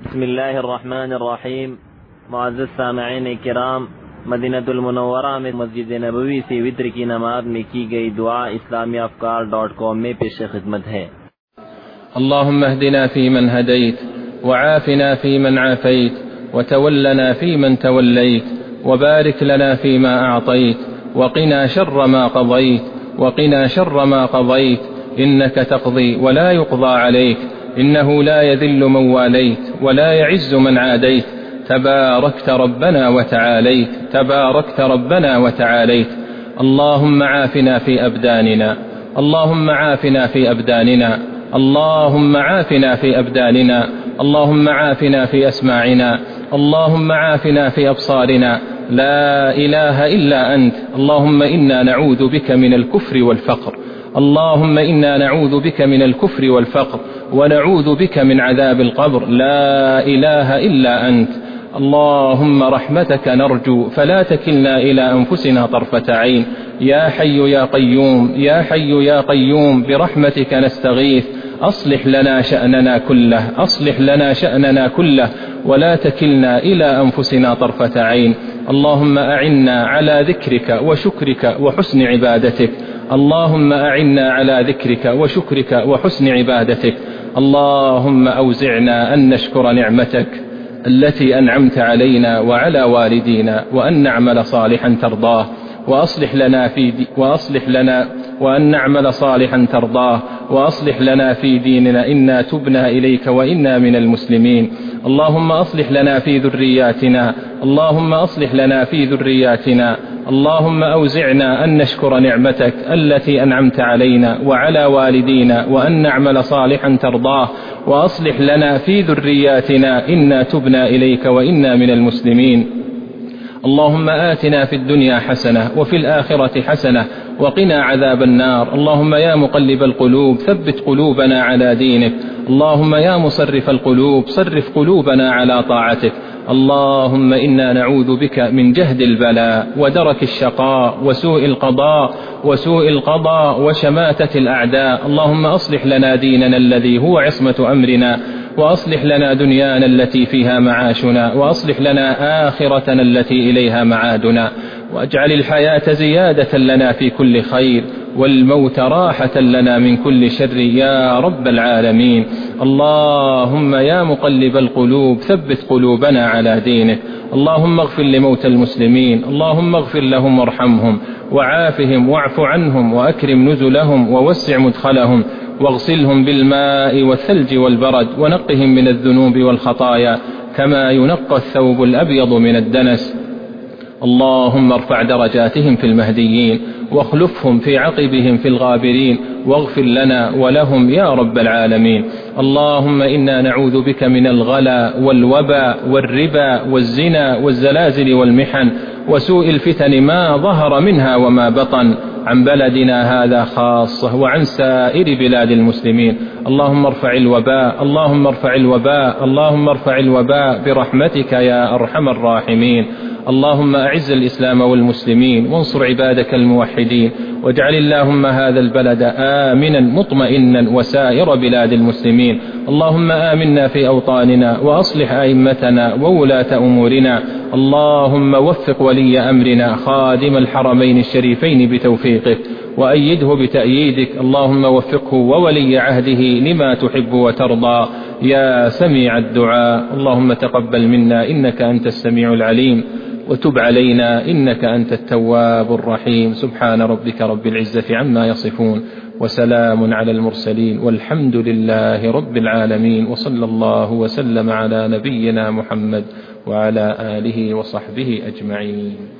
بسم الله الرحمن الرحیم. معزز سامعین کرام، مدینہ المنورہ میں مسجد نبوی سے وتر کی نماز میں کی گئی دعا اسلامیافکار.com میں پیش خدمت ہے۔ اللهم اهدنا فيمن هديت، وعافنا فيمن عافيت، وتولنا فيمن توليت، وبارك لنا فيما أعطيت، وقنا شر ما قضيت، إنك تقضي ولا يقضى عليك، إنه لا يذل من واليت ولا يعز من عاديت، تباركت ربنا وتعاليت. اللهم عافنا في أبداننا، اللهم عافنا في أبداننا، اللهم عافنا في أبداننا، اللهم عافنا في أسماعنا، اللهم عافنا في أبصارنا، لا إله إلا أنت. اللهم إنا نعوذ بك من الكفر والفقر، اللهم إنا نعوذ بك من الكفر والفقر، ونعوذ بك من عذاب القبر، لا إله إلا أنت. اللهم رحمتك نرجو فلا تكلنا إلى أنفسنا طرفة عين، يا حي يا قيوم، يا حي يا قيوم، برحمتك نستغيث. أصلح لنا شأننا كله ولا تكلنا إلى أنفسنا طرفة عين. اللهم أعنا على ذكرك وشكرك وحسن عبادتك، اللهم أعنا على ذكرك وشكرك وحسن عبادتك. اللهم أوزعنا أن نشكر نعمتك التي أنعمت علينا وعلى والدينا، وأن نعمل صالحا ترضاه، وأصلح لنا في ديننا، إنا تبنا إليك وإنا من المسلمين. اللهم أصلح لنا في ذرياتنا، اللهم أوزعنا أن نشكر نعمتك التي أنعمت علينا وعلى والدينا، وأن نعمل صالحا ترضاه، وأصلح لنا في ذرياتنا، إنا تبنا إليك وإنا من المسلمين. اللهم آتنا في الدنيا حسنة وفي الآخرة حسنة وقنا عذاب النار. اللهم يا مقلب القلوب ثبت قلوبنا على دينك، اللهم يا مصرف القلوب صرف قلوبنا على طاعتك. اللهم إنا نعوذ بك من جهد البلاء ودرك الشقاء وسوء القضاء وشماتة الأعداء. اللهم أصلح لنا ديننا الذي هو عصمة أمرنا، وأصلح لنا دنيانا التي فيها معاشنا، وأصلح لنا آخرتنا التي إليها معادنا، واجعل الحياة زيادة لنا في كل خير، والموت راحة لنا من كل شر يا رب العالمين. اللهم يا مقلب القلوب ثبت قلوبنا على دينك. اللهم اغفر لموتى المسلمين، اللهم اغفر لهم وارحمهم وعافهم واعف عنهم وأكرم نزلهم ووسع مدخلهم، واغسلهم بالماء والثلج والبرد، ونقهم من الذنوب والخطايا كما ينقى الثوب الأبيض من الدنس. اللهم ارفع درجاتهم في المهديين، واخلفهم في عقبهم في الغابرين، واغفر لنا ولهم يا رب العالمين. اللهم إنا نعوذ بك من الغلا والوباء والربا والزنا والزلازل والمحن وسوء الفتن ما ظهر منها وما بطن، عن بلدنا هذا خاصة وعن سائر بلاد المسلمين. اللهم ارفع الوباء برحمتك يا أرحم الراحمين. اللهم أعز الإسلام والمسلمين، وانصر عبادك الموحدين، واجعل اللهم هذا البلد آمنا مطمئنا وسائر بلاد المسلمين. اللهم آمنا في أوطاننا، وأصلح أئمتنا وولاة أمورنا. اللهم وفق ولي أمرنا خادم الحرمين الشريفين بتوفيقك، وأيده بتأييدك. اللهم وفقه وولي عهده لما تحب وترضى يا سميع الدعاء. اللهم تقبل منا إنك أنت السميع العليم، وتب علينا إنك أنت التواب الرحيم. سبحان ربك رب العزة عما يصفون، وسلام على المرسلين، والحمد لله رب العالمين، وصلى الله وسلم على نبينا محمد وعلى آله وصحبه أجمعين.